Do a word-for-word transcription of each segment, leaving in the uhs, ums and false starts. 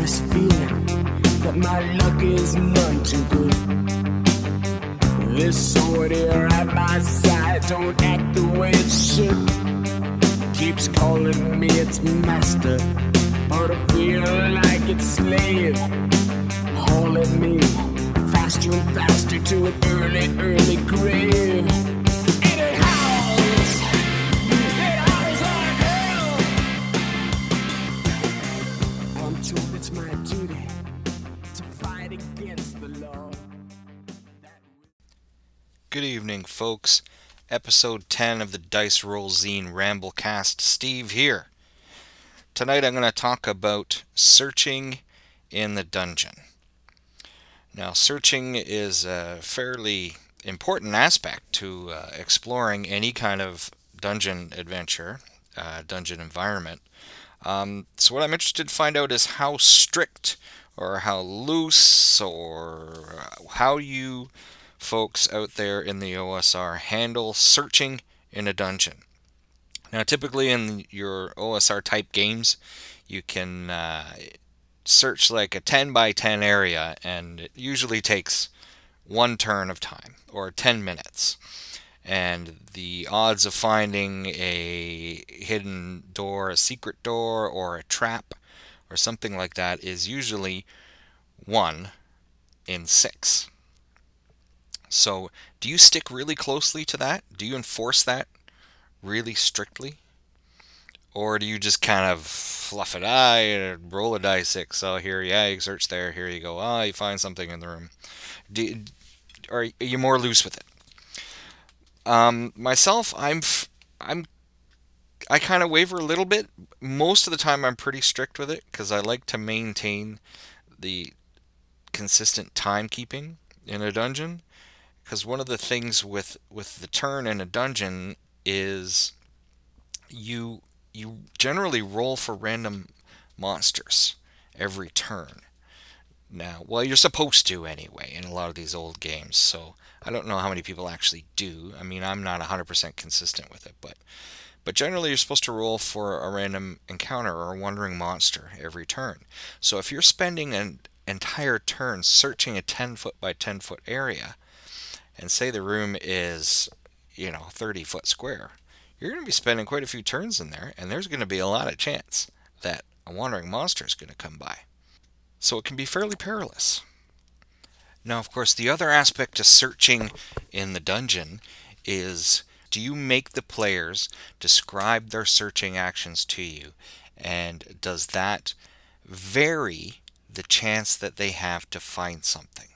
this feeling that my luck is none too good. This sword here at my side don't act the way it should. Keeps calling me its master, but I feel like its slave, hauling me faster and faster to an early, early grave. And it howls, it howls like hell. I'm told it's my duty to fight against the law. Good evening, folks. Episode ten of the Dice Roll Zine Ramblecast. Steve here. Tonight I'm going to talk about searching in the dungeon. Now, searching is a fairly important aspect to uh, exploring any kind of dungeon adventure, uh, dungeon environment. Um, so what I'm interested to find out is how strict or how loose or how you folks out there in the O S R handle searching in a dungeon. Now, typically in your O S R type games, you can uh, search like a ten by ten area, and it usually takes one turn of time or ten minutes. And the odds of finding a hidden door, a secret door, or a trap, or something like that is usually one in six. So, do you stick really closely to that? Do you enforce that really strictly? Or do you just kind of fluff it? Ah, roll a die six. Oh, here, yeah, you search there. Here you go. Ah, you find something in the room. Do, are you more loose with it? Um, myself, I'm, I'm, I kind of waver a little bit. Most of the time, I'm pretty strict with it because I like to maintain the consistent timekeeping in a dungeon. Because one of the things with, with the turn in a dungeon is you you generally roll for random monsters every turn. Now, well, you're supposed to anyway in a lot of these old games, so I don't know how many people actually do. I mean, I'm not one hundred percent consistent with it, but but generally you're supposed to roll for a random encounter or a wandering monster every turn. So if you're spending an entire turn searching a ten foot by ten foot area, and say the room is, you know, thirty foot square, you're going to be spending quite a few turns in there, and there's going to be a lot of chance that a wandering monster is going to come by. So it can be fairly perilous. Now, of course, the other aspect to searching in the dungeon is, do you make the players describe their searching actions to you, and does that vary the chance that they have to find something?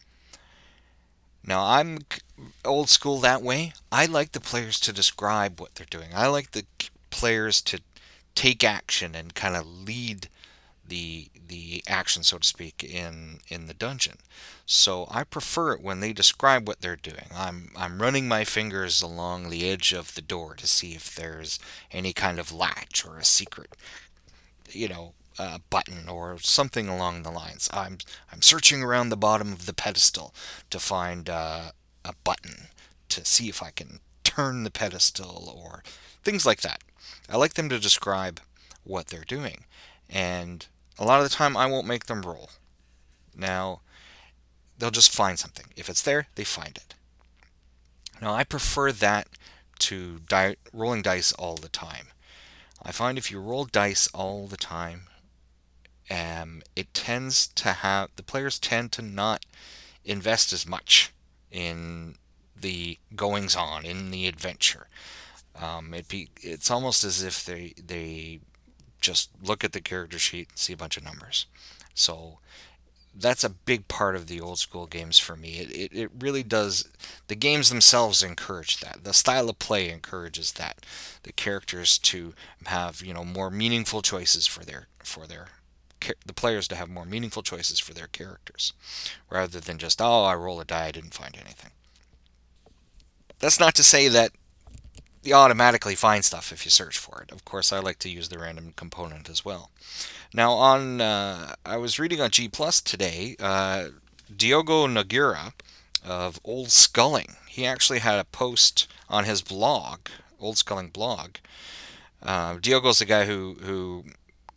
Now, I'm old school that way. I like the players to describe what they're doing. I like the players to take action and kind of lead the the action, so to speak, in in the dungeon. So I prefer it when they describe what they're doing. I'm I'm running my fingers along the edge of the door to see if there's any kind of latch or a secret, you know, Uh, button or something along the lines. I'm I'm searching around the bottom of the pedestal to find uh, a button to see if I can turn the pedestal or things like that. I like them to describe what they're doing, and a lot of the time I won't make them roll. Now, they'll just find something. If it's there, they find it. Now, I prefer that to di- rolling dice all the time. I find if you roll dice all the time, Um, it tends to have, the players tend to not invest as much in the goings on, in the adventure. Um, it be, it's almost as if they they just look at the character sheet and see a bunch of numbers. So that's a big part of the old school games for me. It, it, it really does, the games themselves encourage that. The style of play encourages that. The characters to have, you know, more meaningful choices for their for their the players to have more meaningful choices for their characters, rather than just, oh, I roll a die, I didn't find anything. That's not to say that you automatically find stuff if you search for it. Of course, I like to use the random component as well. Now, on uh, I was reading on G Plus today, uh, Diogo Nogueira of Old Sculling, he actually had a post on his blog, Old Sculling blog. Uh, Diogo's the guy who, who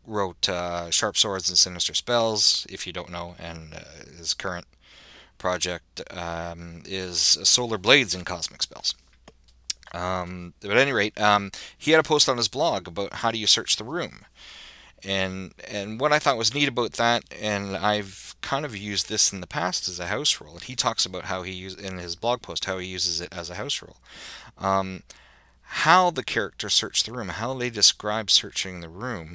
wrote uh, Sharp Swords and Sinister Spells, if you don't know, and uh, his current project um, is Solar Blades and Cosmic Spells. Um, but at any rate, um, he had a post on his blog about how do you search the room. And and what I thought was neat about that, and I've kind of used this in the past as a house rule, and he talks about how he uses in his blog post how he uses it as a house rule. Um, how the characters search the room, how they describe searching the room,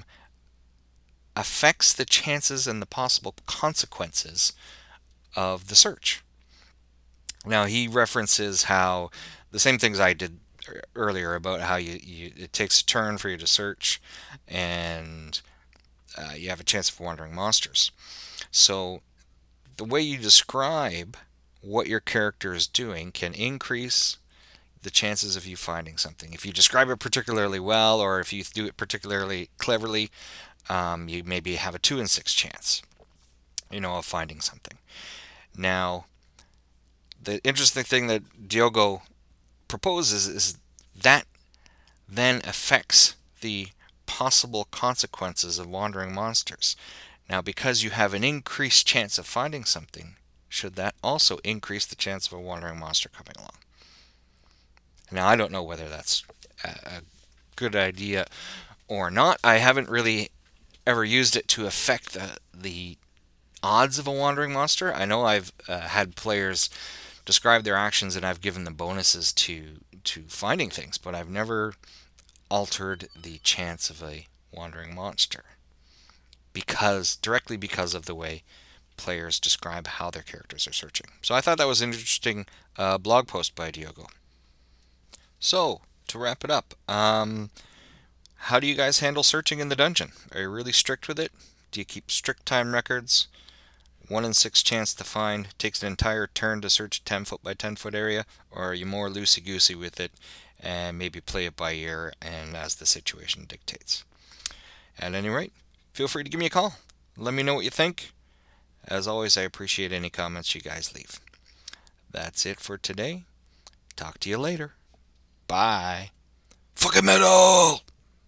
affects the chances and the possible consequences of the search. Now he references how the same things I did earlier about how you, you it takes a turn for you to search, and uh, you have a chance of wandering monsters. So the way you describe what your character is doing can increase the chances of you finding something. If you describe it particularly well, or if you do it particularly cleverly, um, you maybe have a two in six chance, you know, of finding something. Now, the interesting thing that Diogo proposes is that then affects the possible consequences of wandering monsters. Now, because you have an increased chance of finding something, should that also increase the chance of a wandering monster coming along? Now, I don't know whether that's a good idea or not. I haven't really ever used it to affect the, the odds of a wandering monster. I know I've uh, had players describe their actions and I've given them bonuses to to finding things, but I've never altered the chance of a wandering monster because directly because of the way players describe how their characters are searching. So I thought that was an interesting uh, blog post by Diogo. So to wrap it up, um, how do you guys handle searching in the dungeon? Are you really strict with it? Do you keep strict time records? One in six chance to find, takes an entire turn to search a ten foot by ten foot area, or are you more loosey-goosey with it and maybe play it by ear and as the situation dictates? At any rate, feel free to give me a call. Let me know what you think. As always, I appreciate any comments you guys leave. That's it for today. Talk to you later. Bye. Fucking metal!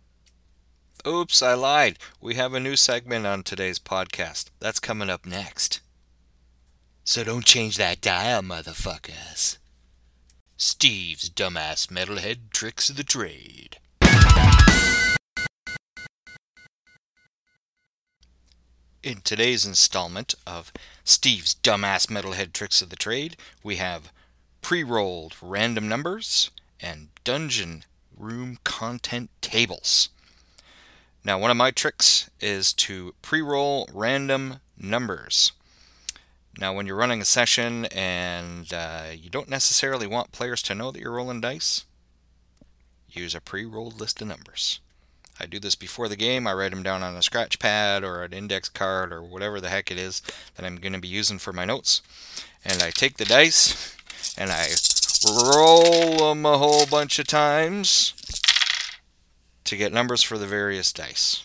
Oops, I lied. We have a new segment on today's podcast. That's coming up next. So don't change that dial, motherfuckers. Steve's dumbass metalhead tricks of the trade. In today's installment of Steve's dumbass metalhead tricks of the trade, we have pre-rolled random numbers and dungeon room content tables. Now, one of my tricks is to pre-roll random numbers. Now, when you're running a session and uh, you don't necessarily want players to know that you're rolling dice, use a pre-rolled list of numbers. I do this before the game. I write them down on a scratch pad or an index card or whatever the heck it is that I'm going to be using for my notes. And I take the dice and I roll them a whole bunch of times to get numbers for the various dice.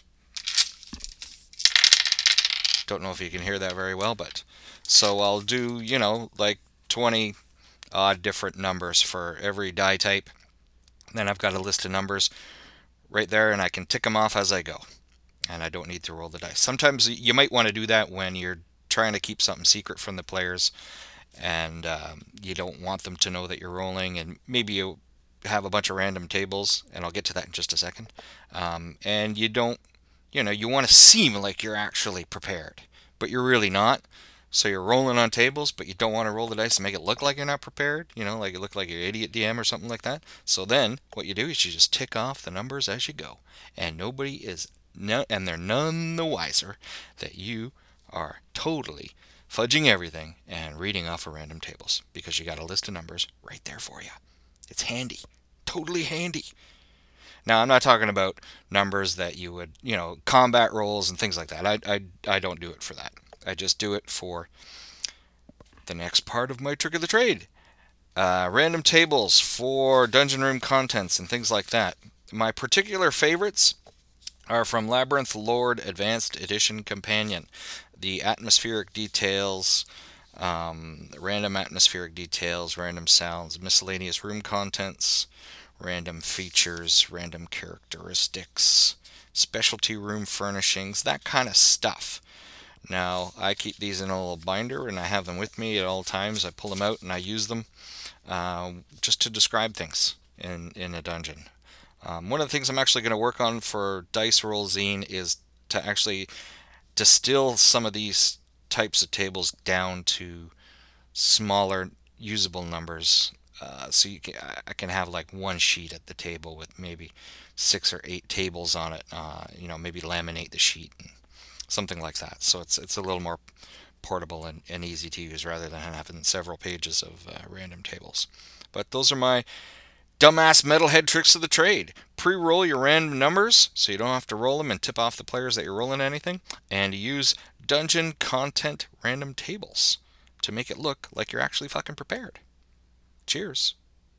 Don't know if you can hear that very well, but so I'll do, you know, like twenty odd different numbers for every die type. Then I've got a list of numbers right there and I can tick them off as I go. And I don't need to roll the dice. Sometimes you might want to do that when you're trying to keep something secret from the players and um, you don't want them to know that you're rolling, and maybe you have a bunch of random tables, and I'll get to that in just a second. Um, and you don't, you know, you want to seem like you're actually prepared, but you're really not. So you're rolling on tables, but you don't want to roll the dice to make it look like you're not prepared, you know, like it look like you're idiot D M or something like that. So then what you do is you just tick off the numbers as you go, and nobody is, no, and they're none the wiser that you are totally fudging everything and reading off of random tables, because you got a list of numbers right there for you. It's handy. Totally handy. Now, I'm not talking about numbers that you would, you know, combat rolls and things like that. I, I, I don't do it for that. I just do it for the next part of my trick of the trade. Uh, random tables for dungeon room contents and things like that. My particular favorites are from Labyrinth Lord Advanced Edition Companion. The atmospheric details, um, random atmospheric details, random sounds, miscellaneous room contents, random features, random characteristics, specialty room furnishings, that kind of stuff. Now, I keep these in a little binder, and I have them with me at all times. I pull them out and I use them uh, just to describe things in, in a dungeon. Um, one of the things I'm actually going to work on for Dice Roll Zine is to actually distill some of these types of tables down to smaller usable numbers. Uh, so you can, I can have like one sheet at the table with maybe six or eight tables on it. Uh, you know, maybe laminate the sheet and something like that. So it's it's a little more portable and, and easy to use rather than having several pages of uh, random tables. But those are my dumbass metalhead tricks of the trade. Pre-roll your random numbers so you don't have to roll them and tip off the players that you're rolling anything, and use dungeon content random tables to make it look like you're actually fucking prepared. Cheers.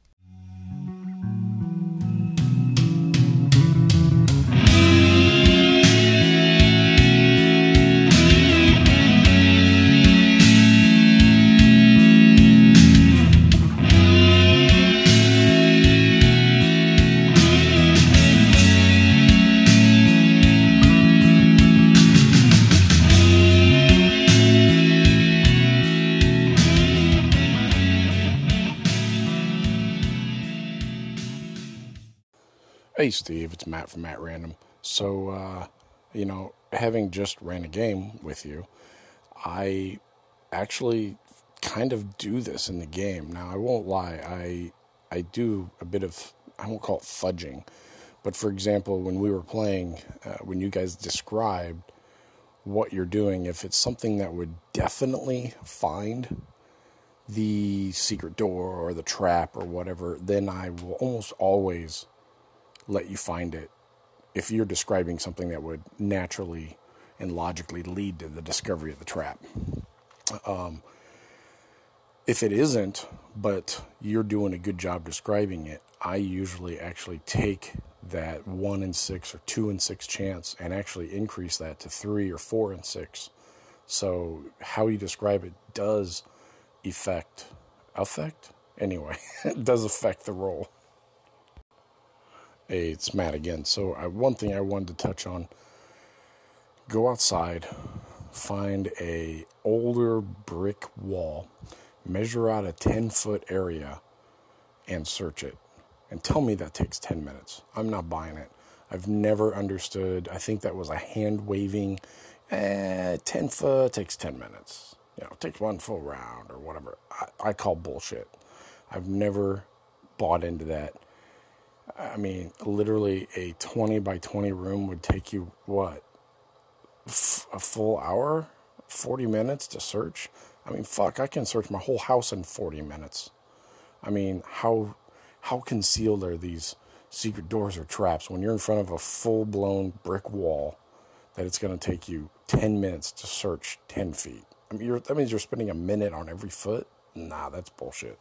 Hey Steve, it's Matt from Matt Random. So, uh, you know, having just ran a game with you, I actually kind of do this in the game. Now, I won't lie, I I do a bit of, I won't call it fudging, but for example, when we were playing, uh, when you guys described what you're doing, if it's something that would definitely find the secret door or the trap or whatever, then I will almost always let you find it if you're describing something that would naturally and logically lead to the discovery of the trap. Um, if it isn't, but you're doing a good job describing it, I usually actually take that one in six or two in six chance and actually increase that to three or four in six. So how you describe it does affect, affect? Anyway, it does affect the roll. Hey, it's Matt again. So I, one thing I wanted to touch on, go outside, find a older brick wall, measure out a ten foot area and search it. And tell me that takes ten minutes. I'm not buying it. I've never understood. I think that was a hand waving, eh, ten foot takes ten minutes. You know, it takes one full round or whatever. I, I call bullshit. I've never bought into that. I mean, literally a twenty by twenty room would take you, what, F- a full hour, forty minutes to search? I mean, fuck, I can search my whole house in forty minutes. I mean, how how concealed are these secret doors or traps when you're in front of a full-blown brick wall that it's going to take you ten minutes to search ten feet? I mean, you're, that means you're spending a minute on every foot? Nah, that's bullshit.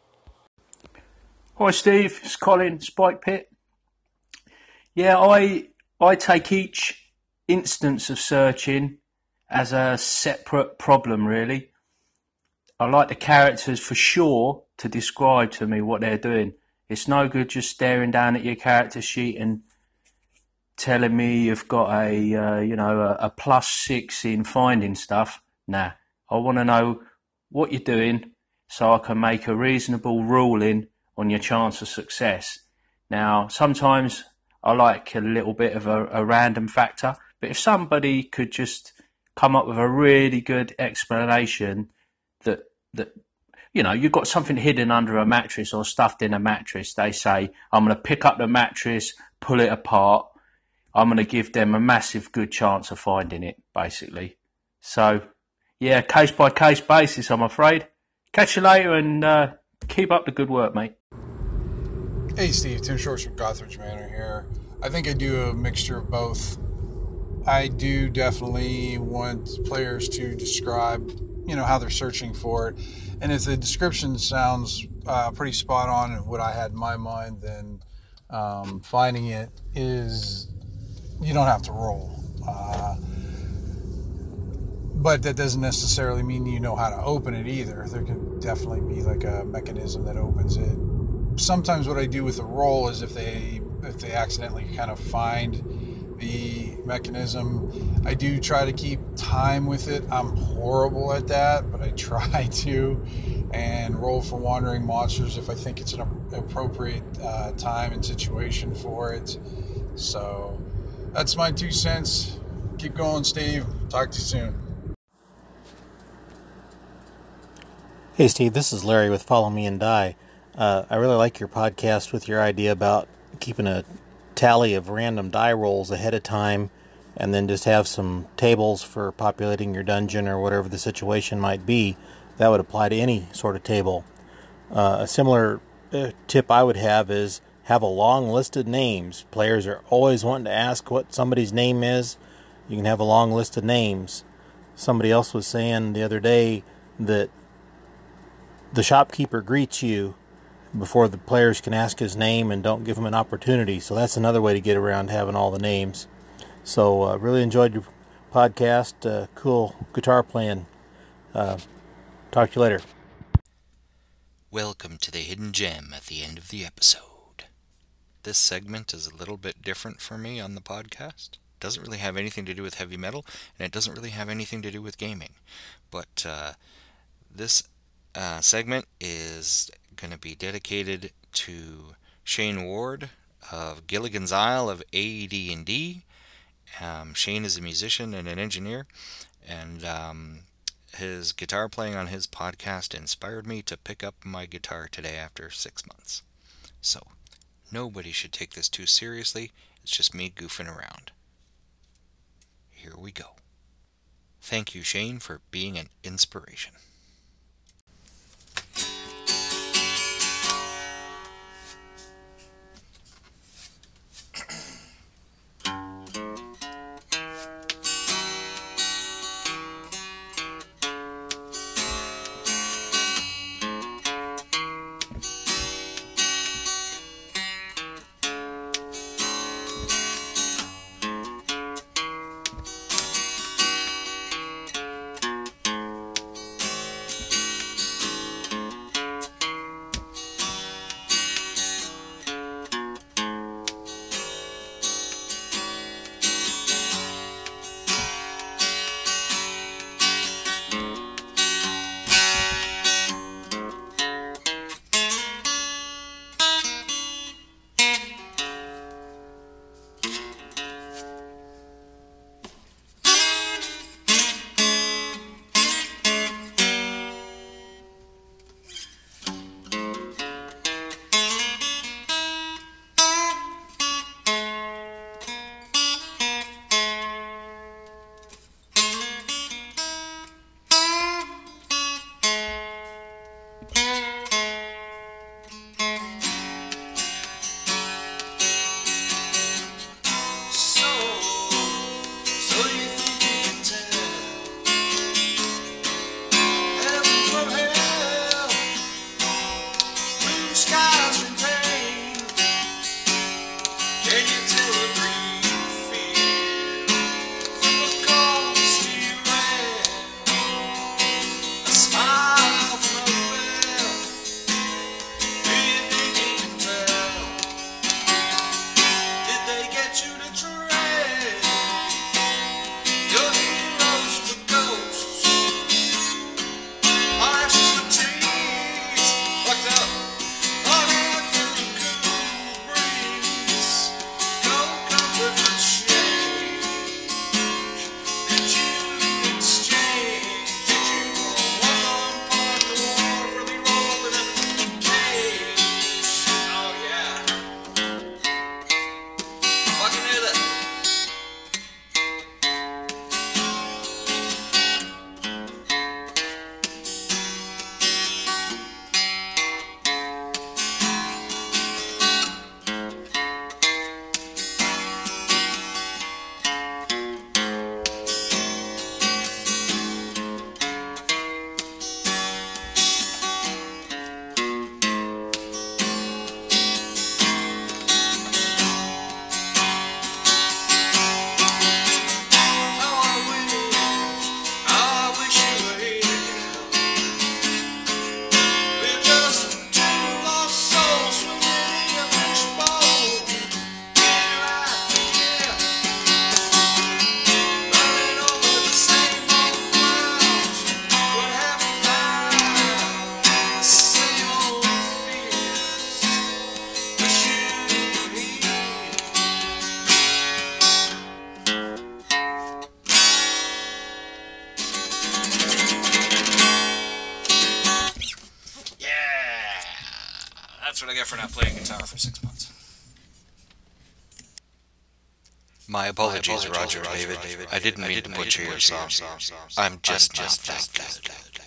Hi Steve, it's Colin, Spike Pit. Yeah, I I take each instance of searching as a separate problem, really. I like the characters for sure to describe to me what they're doing. It's no good just staring down at your character sheet and telling me you've got a uh, you know a, a plus six in finding stuff. Nah, I want to know what you're doing so I can make a reasonable ruling on your chance of success. Now, sometimes I like a little bit of a, a random factor, but if somebody could just come up with a really good explanation that, that you know, you've got something hidden under a mattress or stuffed in a mattress, they say, I'm going to pick up the mattress, pull it apart, I'm going to give them a massive good chance of finding it, basically. So, yeah, case-by-case basis, I'm afraid. Catch you later and uh, keep up the good work, mate. Hey Steve, Tim Shorts from Gothridge Manor here. I think I do a mixture of both. I do definitely want players to describe, you know, how they're searching for it. And if the description sounds uh, pretty spot on in what I had in my mind, then um, finding it is, you don't have to roll. Uh, but that doesn't necessarily mean you know how to open it either. There can definitely be like a mechanism that opens it. Sometimes what I do with the roll is if they if they accidentally kind of find the mechanism. I do try to keep time with it. I'm horrible at that, but I try to, and roll for wandering monsters if I think it's an appropriate uh, time and situation for it. So that's my two cents. Keep going, Steve. Talk to you soon. Hey Steve, this is Larry with Follow Me and Die. Uh, I really like your podcast with your idea about keeping a tally of random die rolls ahead of time and then just have some tables for populating your dungeon or whatever the situation might be. That would apply to any sort of table. Uh, a similar uh, tip I would have is have a long list of names. Players are always wanting to ask what somebody's name is. You can have a long list of names. Somebody else was saying the other day that the shopkeeper greets you before the players can ask his name and don't give him an opportunity. So that's another way to get around having all the names. So uh, really enjoyed your podcast. Uh, cool guitar playing. Uh, talk to you later. Welcome to the hidden gem at the end of the episode. This segment is a little bit different for me on the podcast. It doesn't really have anything to do with heavy metal, and it doesn't really have anything to do with gaming. But uh, this Uh, segment is going to be dedicated to Shane Ward of Gilligan's Isle of A D and D. Um, Shane is a musician and an engineer, and um, his guitar playing on his podcast inspired me to pick up my guitar today after six months. So, nobody should take this too seriously. It's just me goofing around. Here we go. Thank you, Shane, for being an inspiration. That's what I get for not playing guitar for six months. My apologies, My apologies Roger, Roger, David. David. I didn't I mean didn't to butcher your song. I'm just, I'm just not that good.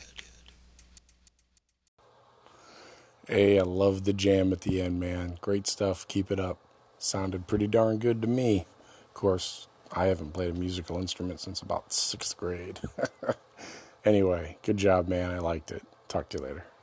Hey, I love the jam at the end, man. Great stuff. Keep it up. Sounded pretty darn good to me. Of course, I haven't played a musical instrument since about sixth grade. Anyway, good job, man. I liked it. Talk to you later.